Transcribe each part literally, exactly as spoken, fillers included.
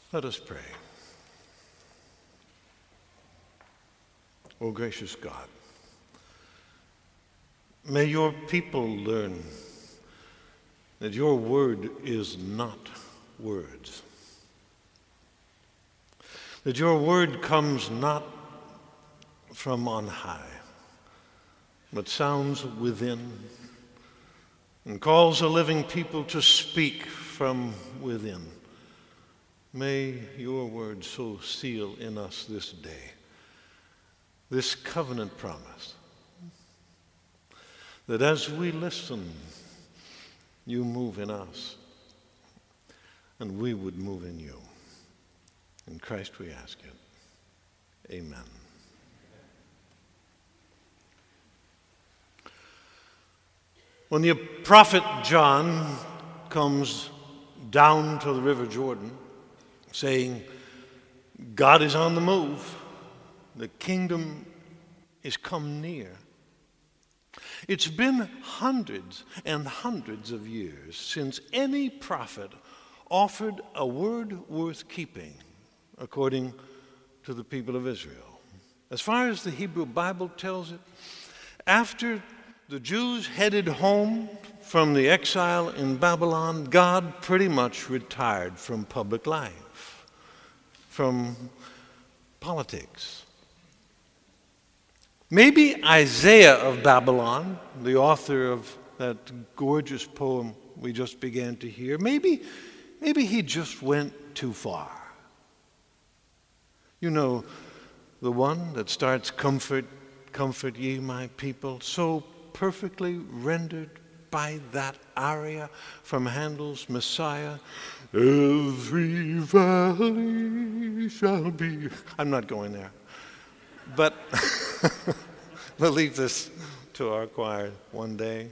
Let us pray. O gracious God, may your people learn that your word is not words, that your word comes not from on high, but sounds within and calls a living people to speak from within. May your word so seal in us this day this covenant promise that as we listen, you move in us and we would move in you. In Christ we ask it. Amen. When the prophet John comes down to the River Jordan saying, God is on the move, the kingdom is come near. It's been hundreds and hundreds of years since any prophet offered a word worth keeping, according to the people of Israel. As far as the Hebrew Bible tells it, after the Jews headed home from the exile in Babylon, God pretty much retired from public life, from politics. Maybe Isaiah of Babylon, the author of that gorgeous poem we just began to hear, maybe, maybe he just went too far. You know, the one that starts, comfort, comfort ye my people, so perfectly rendered by that aria from Handel's Messiah. Every valley shall be. I'm not going there. But we'll leave this to our choir one day.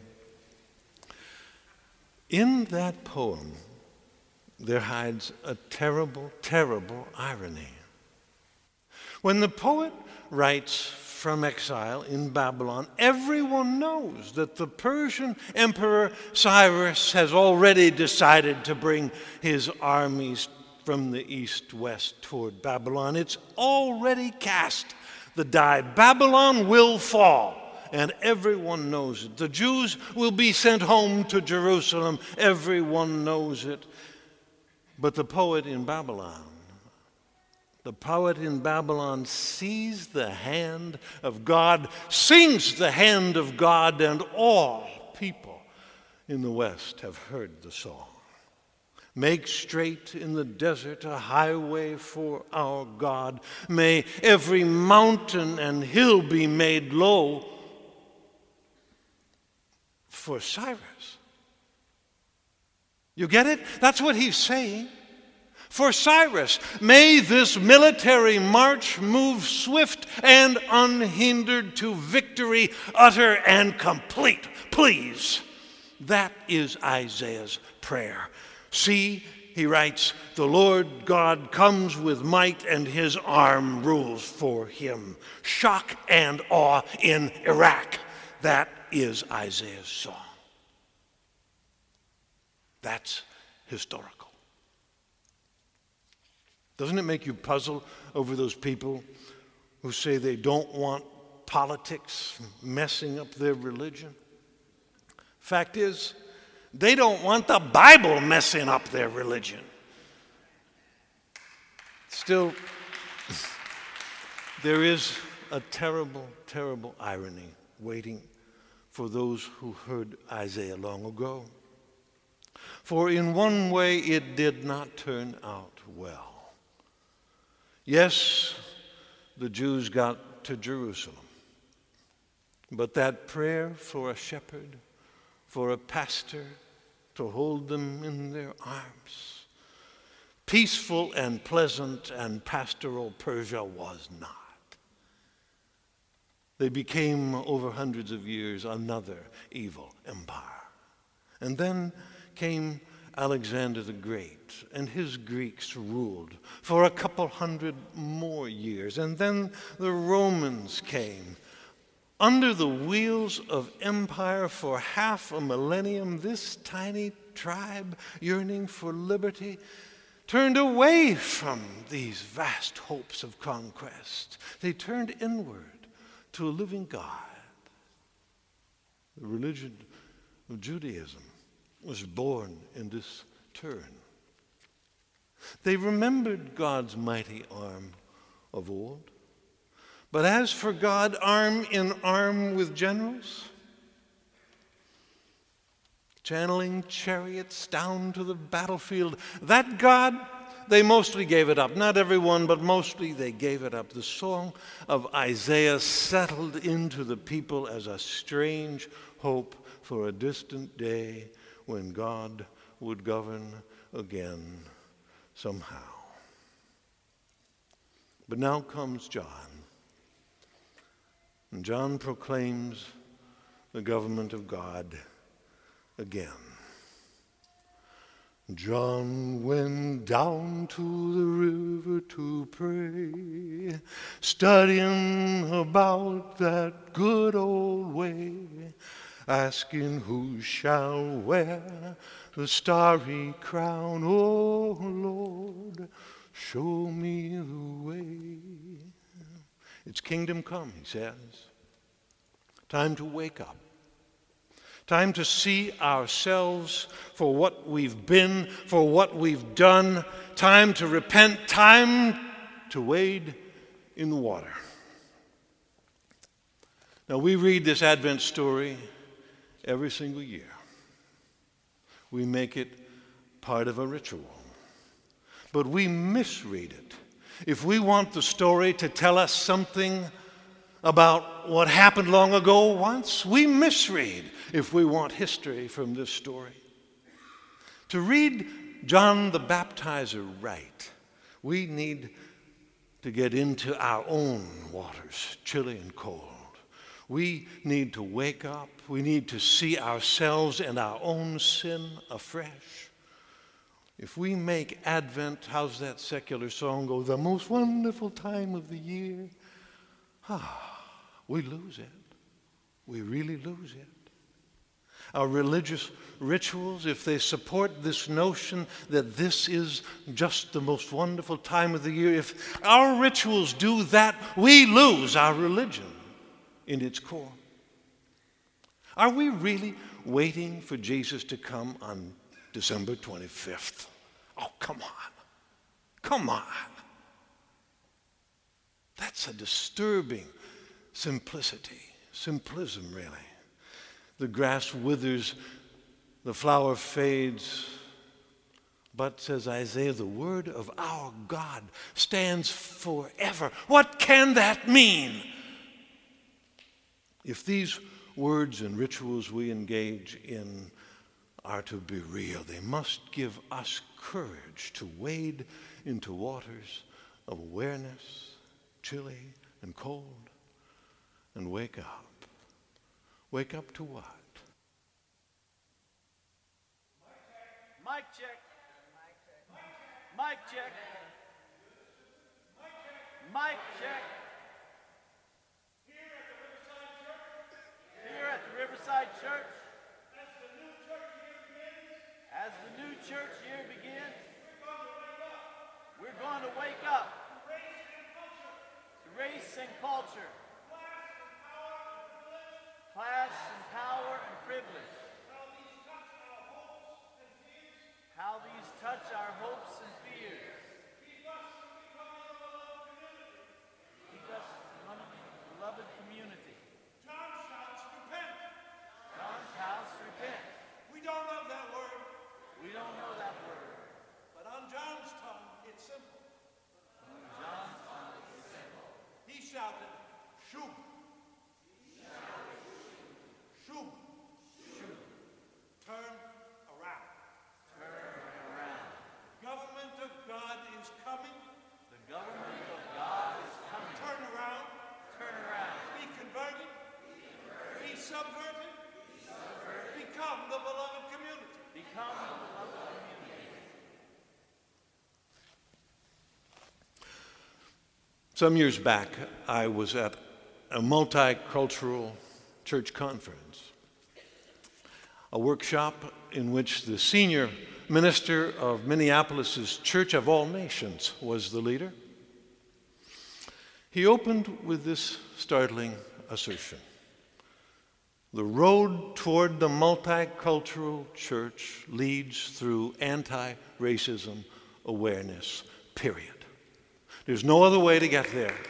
In that poem, there hides a terrible, terrible irony. When the poet writes from exile in Babylon, everyone knows that the Persian Emperor Cyrus has already decided to bring his armies from the east-west toward Babylon. It's already cast the die. Babylon will fall, and everyone knows it. The Jews will be sent home to Jerusalem. Everyone knows it. But the poet in Babylon, the poet in Babylon sees the hand of God, sings the hand of God, and all people in the West have heard the song. Make straight in the desert a highway for our God. May every mountain and hill be made low for Cyrus. You get it? That's what he's saying. For Cyrus, may this military march move swift and unhindered to victory, utter and complete. Please. That is Isaiah's prayer. See, he writes, the Lord God comes with might and his arm rules for him. Shock and awe in Iraq. That is Isaiah's song. That's historical. Doesn't it make you puzzle over those people who say they don't want politics messing up their religion? Fact is, they don't want the Bible messing up their religion. Still, there is a terrible, terrible irony waiting for those who heard Isaiah long ago. For in one way, it did not turn out well. Yes, the Jews got to Jerusalem, but that prayer for a shepherd, for a pastor to hold them in their arms, peaceful and pleasant and pastoral Persia was not. They became, over hundreds of years, another evil empire. And then came Alexander the Great, and his Greeks ruled for a couple hundred more years. And then the Romans came. Under the wheels of empire for half a millennium, this tiny tribe yearning for liberty turned away from these vast hopes of conquest. They turned inward to a living God. The religion of Judaism was born in this turn. They remembered God's mighty arm of old. But as for God, arm in arm with generals, channeling chariots down to the battlefield, that God, they mostly gave it up. Not everyone, but mostly they gave it up. The song of Isaiah settled into the people as a strange hope for a distant day when God would govern again somehow. But now comes John. And John proclaims the government of God again. John went down to the river to pray, studying about that good old way, asking who shall wear the starry crown. Oh Lord, show me the way. It's kingdom come, he says. Time to wake up. Time to see ourselves for what we've been, for what we've done. Time to repent. Time to wade in the water. Now, we read this Advent story every single year. We make it part of a ritual. But we misread it. If we want the story to tell us something about what happened long ago once, we misread if we want history from this story. To read John the Baptizer right, we need to get into our own waters, chilly and cold. We need to wake up. We need to see ourselves and our own sin afresh. If we make Advent, how's that secular song go, the most wonderful time of the year, ah, we lose it. We really lose it. Our religious rituals, if they support this notion that this is just the most wonderful time of the year, if our rituals do that, we lose our religion in its core. Are we really waiting for Jesus to come on December twenty-fifth? Oh, come on. Come on. That's a disturbing simplicity, simplism, really. The grass withers, the flower fades, but, says Isaiah, the word of our God stands forever. What can that mean? If these words and rituals we engage in are to be real, they must give us courage to wade into waters of awareness, chilly and cold, and wake up. Wake up to what? Mic check. Mic check. Mic check. Here at the Riverside Church, as the new church year begins, we're going to wake up to race and culture, class and power and privilege, how these touch our hopes and fears. Keep us one beloved community. John's house, repent. John's house, repent. We don't know that word, We don't know that word. but on John's tongue, it's simple. John's tongue is simple. He shouted, Shub. Shub. Turn around. Turn around. Government of God is coming. The government of God is coming. Turn around. Turn around. Be converted. Be subverted. Become the beloved community. Become the beloved community. Some years back, I was at a multicultural church conference, a workshop in which the senior minister of Minneapolis' Church of All Nations, was the leader. He opened with this startling assertion: the road toward the multicultural church leads through anti-racism awareness, period. There's no other way to get there.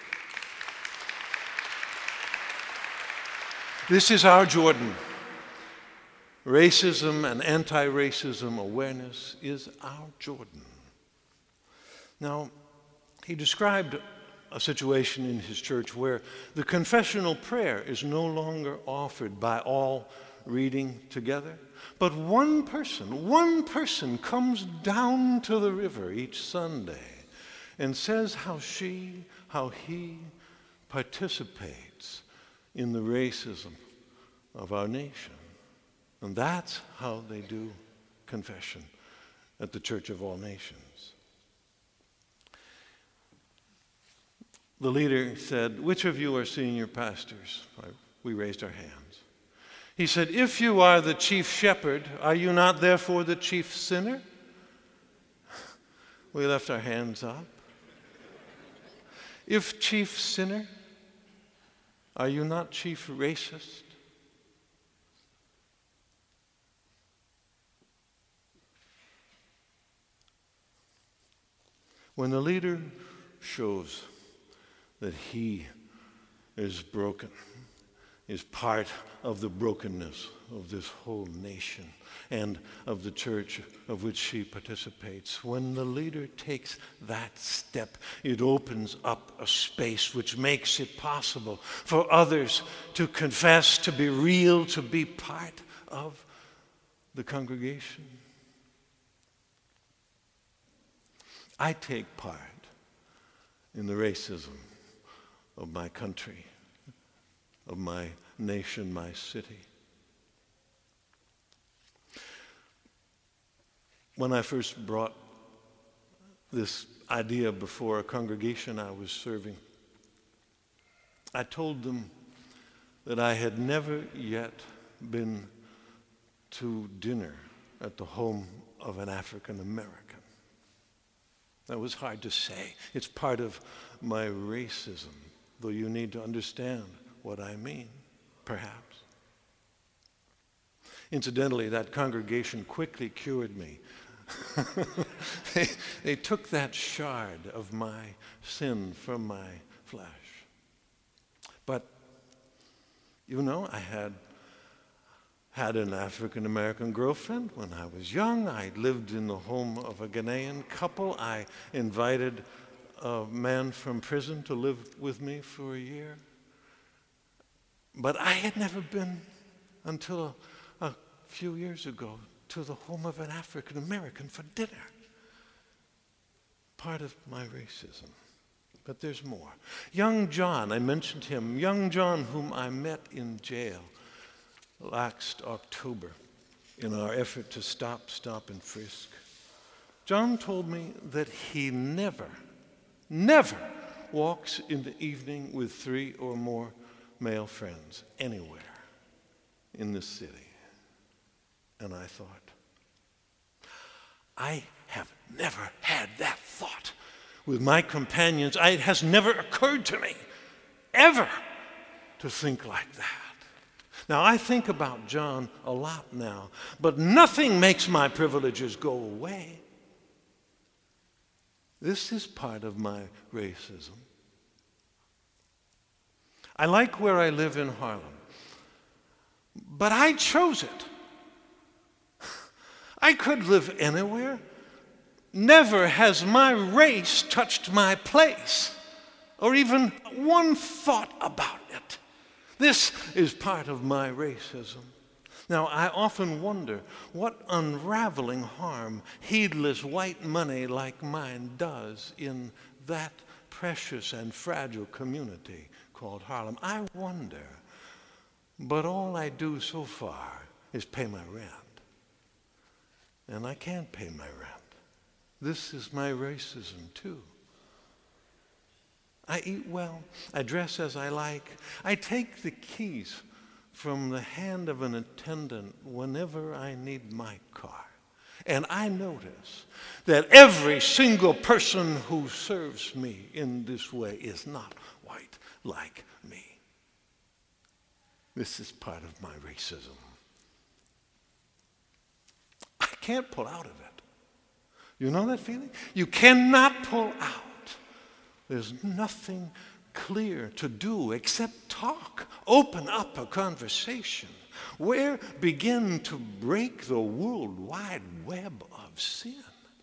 This is our Jordan. Racism and anti-racism awareness is our Jordan. Now, he described a situation in his church where the confessional prayer is no longer offered by all reading together, but one person, one person comes down to the river each Sunday and says how she, how he participates in the racism of our nation. And that's how they do confession at the Church of All Nations. The leader said, "Which of you are senior pastors?" We raised our hands. He said, "If you are the chief shepherd, are you not therefore the chief sinner?" We left our hands up. "If chief sinner, are you not chief racist?" When the leader shows that he is broken, is part of the brokenness of this whole nation and of the church of which she participates, when the leader takes that step, it opens up a space which makes it possible for others to confess, to be real, to be part of the congregation. I take part in the racism of my country, of my nation, my city. When I first brought this idea before a congregation I was serving, I told them that I had never yet been to dinner at the home of an African American. That was hard to say. It's part of my racism, though you need to understand what I mean, perhaps. Incidentally, that congregation quickly cured me. they, they took that shard of my sin from my flesh. But, you know, I had had an African-American girlfriend when I was young. I lived in the home of a Ghanaian couple. I invited a man from prison to live with me for a year. But I had never been, until a, a few years ago, to the home of an African-American for dinner. Part of my racism. But there's more. Young John, I mentioned him, young John whom I met in jail last October in our effort to stop, stop, and frisk. John told me that he never, never walks in the evening with three or more male friends anywhere in this city. And I thought, I have never had that thought with my companions. I, it has never occurred to me, ever, to think like that. Now, I think about John a lot now, but nothing makes my privileges go away. This is part of my racism. I like where I live in Harlem, but I chose it. I could live anywhere. Never has my race touched my place, or even one thought about it. This is part of my racism. Now, I often wonder what unraveling harm heedless white money like mine does in that precious and fragile community called Harlem. I wonder, but all I do so far is pay my rent. And I can't pay my rent. This is my racism too. I eat well. I dress as I like. I take the keys from the hand of an attendant whenever I need my car. And I notice that every single person who serves me in this way is not white like me. This is part of my racism. I can't pull out of it. You know that feeling? You cannot pull out. There's nothing clear to do except talk. Open up a conversation. Where begin to break the worldwide web of sin?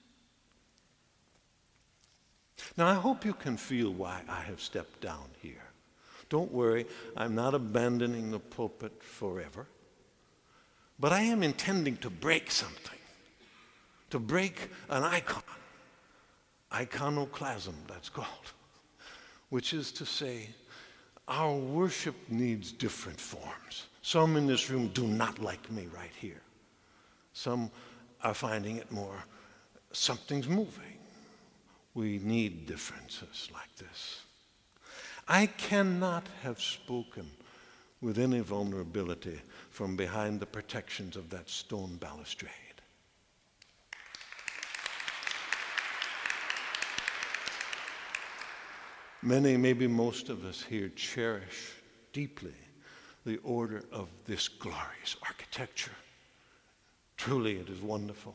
Now, I hope you can feel why I have stepped down here. Don't worry, I'm not abandoning the pulpit forever. But I am intending to break something, to break an icon, iconoclasm, that's called, which is to say, our worship needs different forms. Some in this room do not like me right here. Some are finding it more, something's moving. We need differences like this. I cannot have spoken with any vulnerability from behind the protections of that stone balustrade. Many, maybe most of us here, cherish deeply the order of this glorious architecture. Truly, it is wonderful.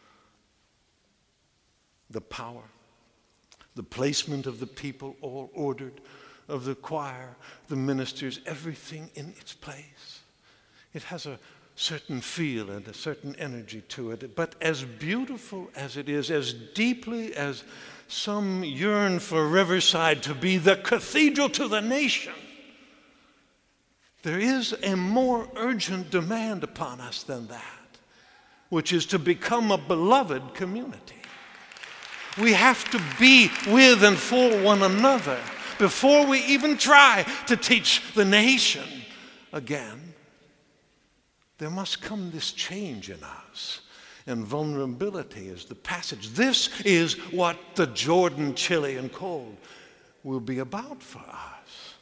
The power, the placement of the people, all ordered, of the choir, the ministers, everything in its place. It has a certain feel and a certain energy to it. But as beautiful as it is, as deeply as some yearn for Riverside to be the cathedral to the nation, there is a more urgent demand upon us than that, which is to become a beloved community. We have to be with and for one another before we even try to teach the nation again. There must come this change in us. And vulnerability is the passage. This is what the Jordan, chilly and cold, will be about for us.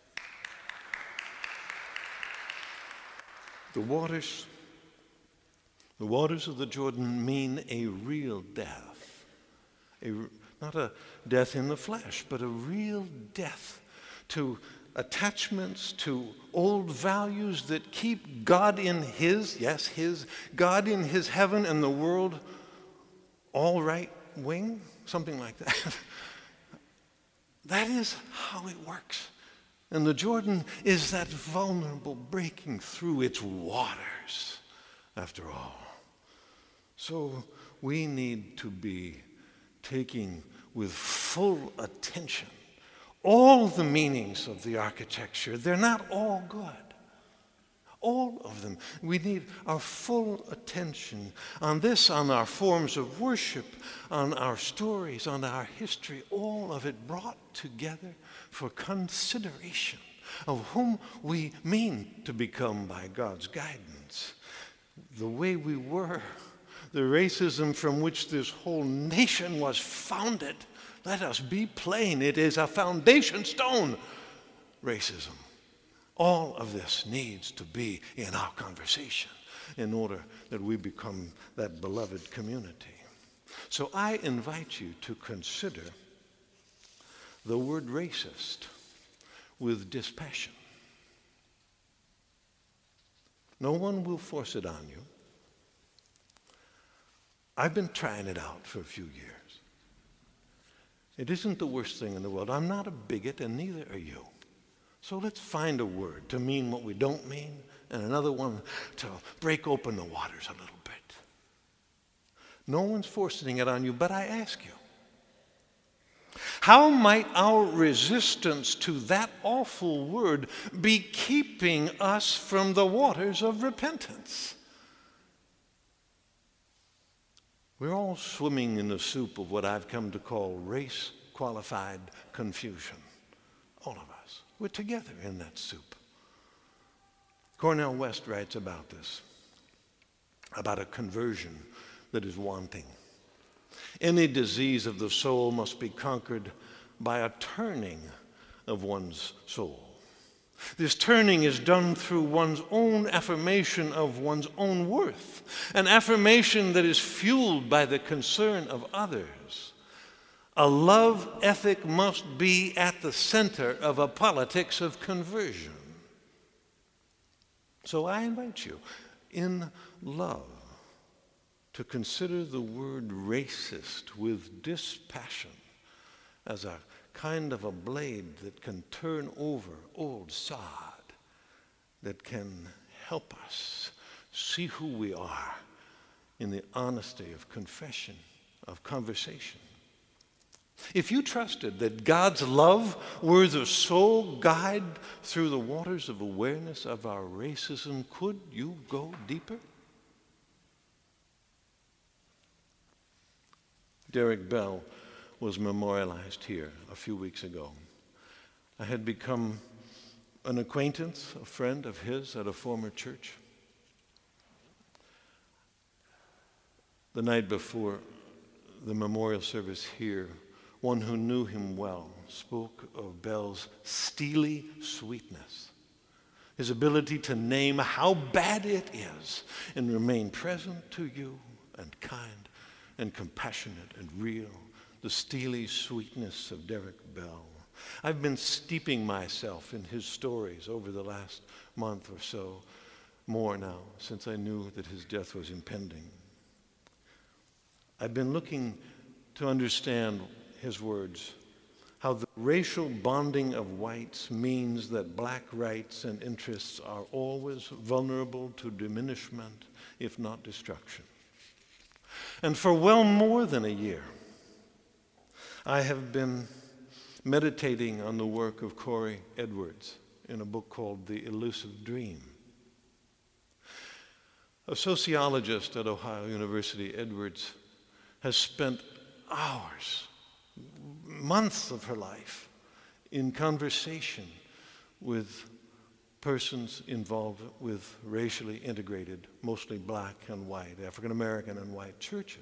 The waters, the waters of the Jordan mean a real death. A, not a death in the flesh, but a real death to attachments, to old values that keep God in his, yes, his, God in his heaven and the world all right wing, something like that. That is how it works. And the Jordan is that vulnerable breaking through its waters, after all. So we need to be taking with full attention all the meanings of the architecture. They're not all good. All of them. We need our full attention on this, on our forms of worship, on our stories, on our history, all of it brought together for consideration of whom we mean to become by God's guidance. The way we were, the racism from which this whole nation was founded. Let us be plain, it is a foundation stone, racism. All of this needs to be in our conversation in order that we become that beloved community. So I invite you to consider the word racist with dispassion. No one will force it on you. I've been trying it out for a few years. It isn't the worst thing in the world. I'm not a bigot, and neither are you. So let's find a word to mean what we don't mean, and another one to break open the waters a little bit. No one's forcing it on you, but I ask you, how might our resistance to that awful word be keeping us from the waters of repentance? We're all swimming in the soup of what I've come to call race-qualified confusion. All of us. We're together in that soup. Cornel West writes about this, about a conversion that is wanting. Any disease of the soul must be conquered by a turning of one's soul. This turning is done through one's own affirmation of one's own worth, an affirmation that is fueled by the concern of others. A love ethic must be at the center of a politics of conversion. So I invite you, in love, to consider the word racist with dispassion as a kind of a blade that can turn over old sod, that can help us see who we are in the honesty of confession, of conversation. If you trusted that God's love were the sole guide through the waters of awareness of our racism, could you go deeper? Derek Bell was memorialized here a few weeks ago. I had become an acquaintance, a friend of his at a former church. The night before the memorial service here, one who knew him well spoke of Bell's steely sweetness, his ability to name how bad it is and remain present to you and kind and compassionate and real. The steely sweetness of Derek Bell. I've been steeping myself in his stories over the last month or so, more now, since I knew that his death was impending. I've been looking to understand his words, how the racial bonding of whites means that black rights and interests are always vulnerable to diminishment, if not destruction. And for well more than a year, I have been meditating on the work of Corey Edwards in a book called The Elusive Dream. A sociologist at Ohio University, Edwards has spent hours, months of her life in conversation with persons involved with racially integrated, mostly black and white, African American and white churches.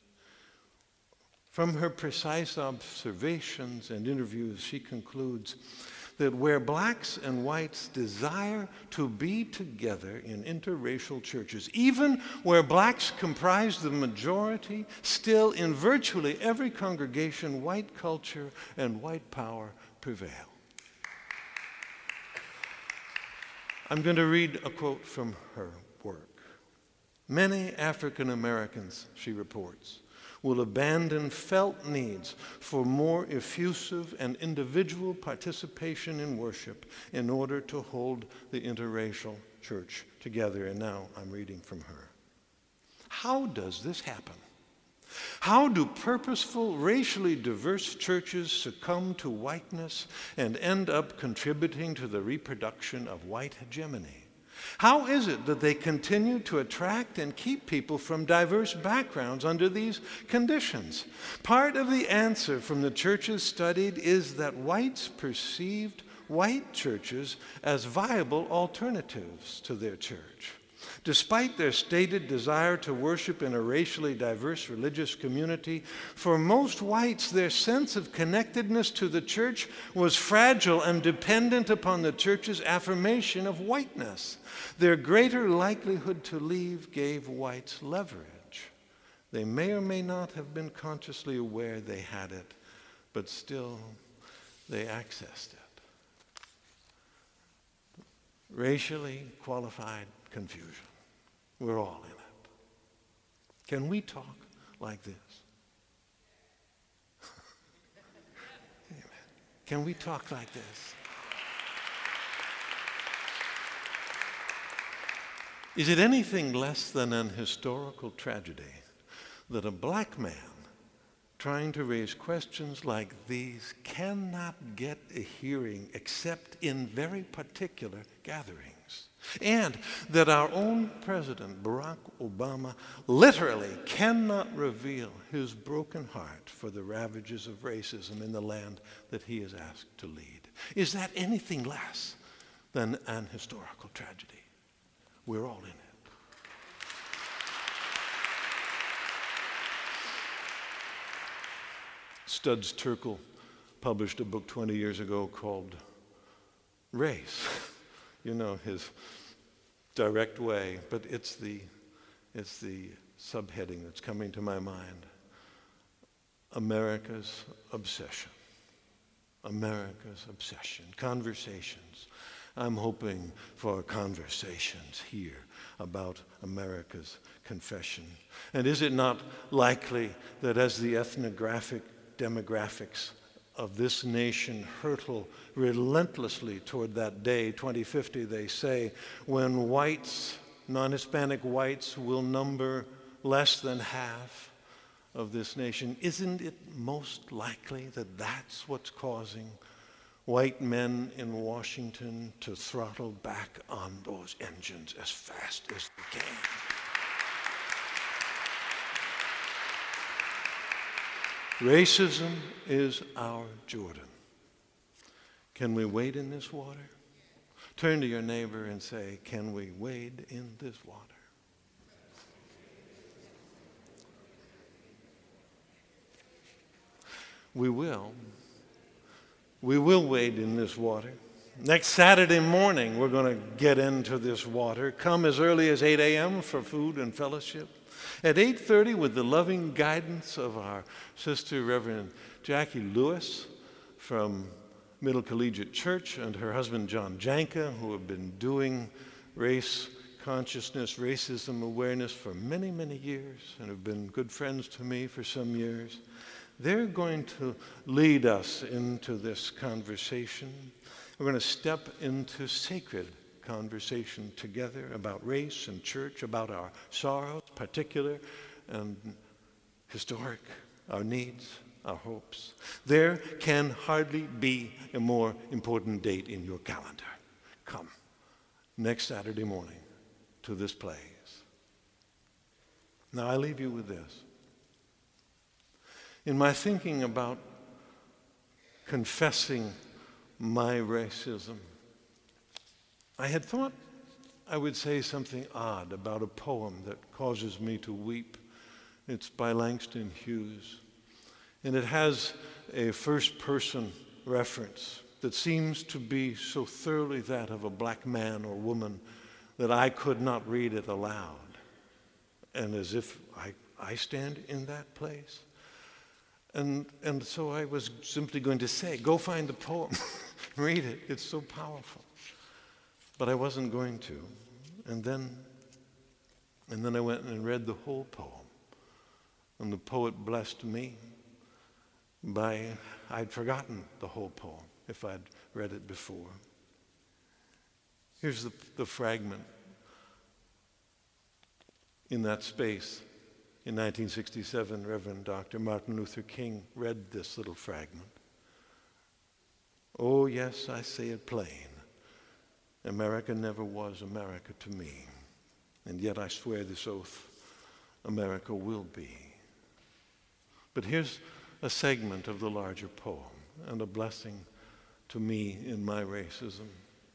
From her precise observations and interviews, she concludes that where blacks and whites desire to be together in interracial churches, even where blacks comprise the majority, still in virtually every congregation, white culture and white power prevail. I'm going to read a quote from her work. Many African Americans, she reports, will abandon felt needs for more effusive and individual participation in worship in order to hold the interracial church together. And now I'm reading from her. How does this happen? How do purposeful, racially diverse churches succumb to whiteness and end up contributing to the reproduction of white hegemony? How is it that they continue to attract and keep people from diverse backgrounds under these conditions? Part of the answer from the churches studied is that whites perceived white churches as viable alternatives to their church. Despite their stated desire to worship in a racially diverse religious community, for most whites, their sense of connectedness to the church was fragile and dependent upon the church's affirmation of whiteness. Their greater likelihood to leave gave whites leverage. They may or may not have been consciously aware they had it, but still they accessed it. Racially qualified confusion. We're all in it. Can we talk like this? Amen. Can we talk like this? Is it anything less than an historical tragedy that a black man trying to raise questions like these cannot get a hearing except in very particular gatherings? And that our own President, Barack Obama, literally cannot reveal his broken heart for the ravages of racism in the land that he is asked to lead? Is that anything less than an historical tragedy? We're all in it. Studs Terkel published a book twenty years ago called race. You know his direct way, but it's the, it's the subheading that's coming to my mind. America's obsession. America's obsession. Conversations. I'm hoping for conversations here about America's confession. And is it not likely that as the ethnographic demographics of this nation hurtle relentlessly toward that day, twenty fifty, they say, when whites, non-Hispanic whites, will number less than half of this nation, isn't it most likely that that's what's causing white men in Washington to throttle back on those engines as fast as they can? Racism is our Jordan. Can we wade in this water? Turn to your neighbor and say, can we wade in this water? We will. We will wade in this water. Next Saturday morning, we're going to get into this water. Come as early as eight a.m. for food and fellowship. At eight thirty, with the loving guidance of our sister, Reverend Jackie Lewis from Middle Collegiate Church, and her husband, John Janka, who have been doing race consciousness, racism awareness for many, many years, and have been good friends to me for some years. They're going to lead us into this conversation. We're going to step into sacred conversation together about race and church, about our sorrows, particular and historic, our needs, our hopes. There can hardly be a more important date in your calendar. Come next Saturday morning to this place. Now I leave you with this. In my thinking about confessing my racism, I had thought I would say something odd about a poem that causes me to weep. It's by Langston Hughes. And it has a first-person reference that seems to be so thoroughly that of a black man or woman that I could not read it aloud. And as if I, I stand in that place. And, and so I was simply going to say, go find the poem, read it, it's so powerful. But I wasn't going to. And then, and then I went and read the whole poem. And the poet blessed me by, I'd forgotten the whole poem if I'd read it before. Here's the, the fragment. In that space, in nineteen sixty-seven, Reverend Doctor Martin Luther King read this little fragment. Oh, yes, I say it plain. America never was America to me. And yet I swear this oath, America will be. But here's a segment of the larger poem and a blessing to me in my racism.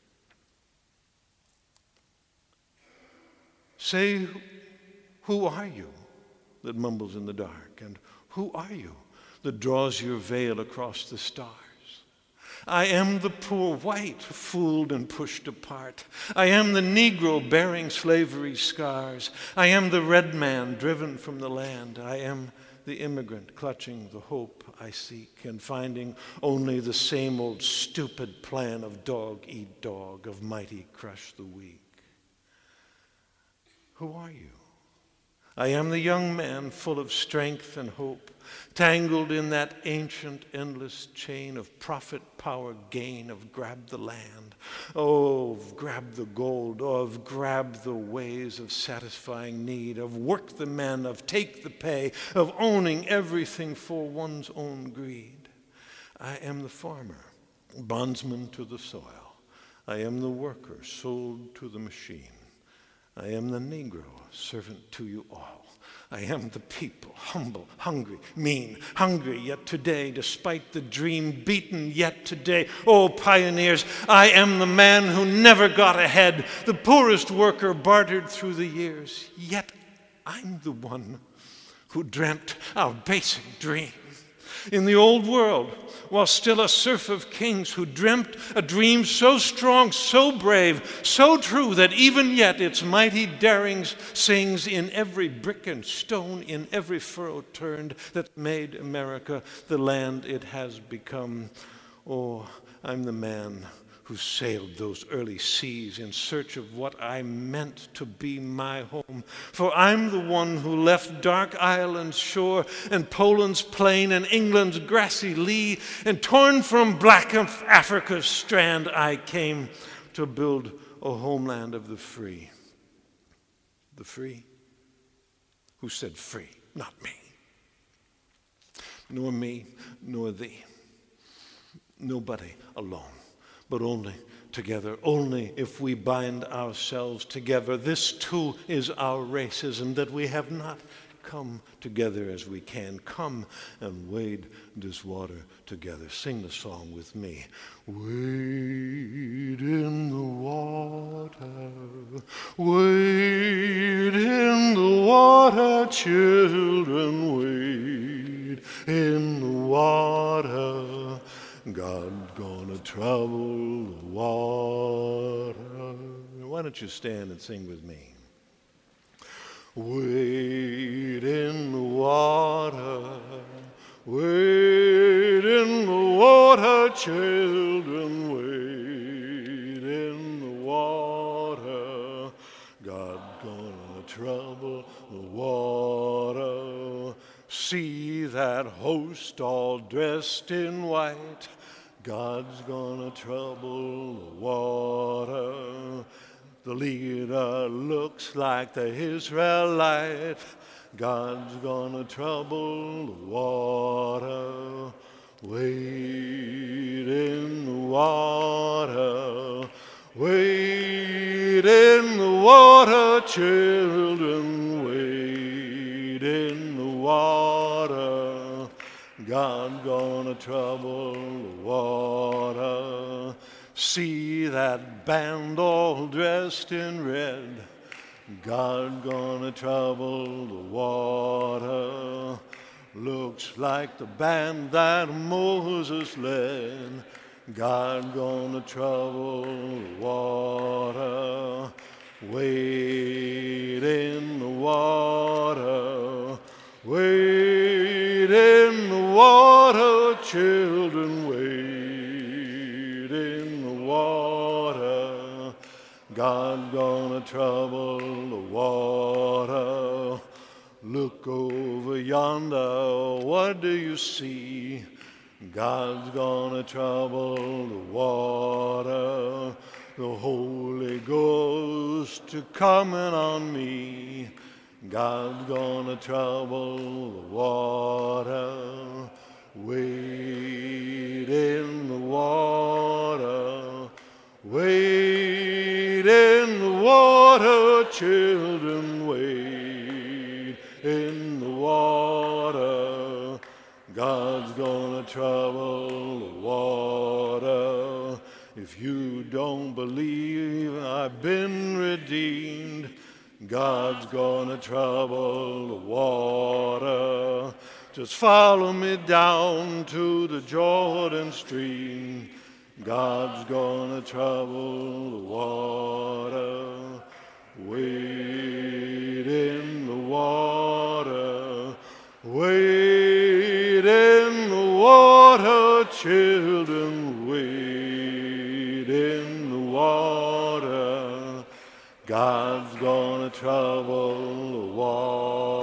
Say, who are you that mumbles in the dark? And who are you that draws your veil across the stars? I am the poor white, fooled and pushed apart. I am the Negro bearing slavery's scars. I am the red man driven from the land. I am the immigrant clutching the hope I seek and finding only the same old stupid plan of dog eat dog, of mighty crush the weak. Who are you? I am the young man full of strength and hope, tangled in that ancient endless chain of profit, power, gain, of grab the land, oh, of grab the gold, oh, of grab the ways of satisfying need, of work the men, of take the pay, of owning everything for one's own greed. I am the farmer, bondsman to the soil. I am the worker, sold to the machine. I am the Negro, servant to you all. I am the people, humble, hungry, mean, hungry, yet today, despite the dream, beaten yet today. Oh, pioneers, I am the man who never got ahead, the poorest worker bartered through the years, yet I'm the one who dreamt our basic dream. In the old world, while still a serf of kings who dreamt a dream so strong, so brave, so true that even yet its mighty darings sings in every brick and stone, in every furrow turned that made America the land it has become. Oh, I'm the man who sailed those early seas in search of what I meant to be my home. For I'm the one who left dark Ireland's shore and Poland's plain and England's grassy lea, and torn from black of Africa's strand, I came to build a homeland of the free. The free? Who said free? Not me. Nor me, nor thee. Nobody alone. But only together, only if we bind ourselves together. This too is our racism, that we have not come together as we can. Come and wade this water together. Sing the song with me. Wade in the water, wade in the water, children, wade in the water. God gonna trouble the water. Why don't you stand and sing with me? Wade in the water, wade in the water, children, wade in the water. God gonna trouble the water. See that host all dressed in white. God's gonna trouble the water. The leader looks like the Israelite. God's gonna trouble the water. Wade in the water. Wade in the water, children. Wade in the water. God gonna trouble the water. See that band all dressed in red. God gonna trouble the water. Looks like the band that Moses led. God gonna trouble the water. Wade in the water. Wade in the water, children, wade in the water. God gonna trouble the water. Look over yonder, what do you see? God's gonna trouble the water. The Holy Ghost coming on me. God's gonna trouble the water. Wade in the water. Wade in the water, children, wade in the water. God's gonna trouble the water. If you don't believe I've been redeemed, God's gonna trouble the water. Just follow me down to the Jordan stream. God's gonna trouble the water. Wade in the water. Wade in the water, children, wade in the water. God's gonna trouble the water.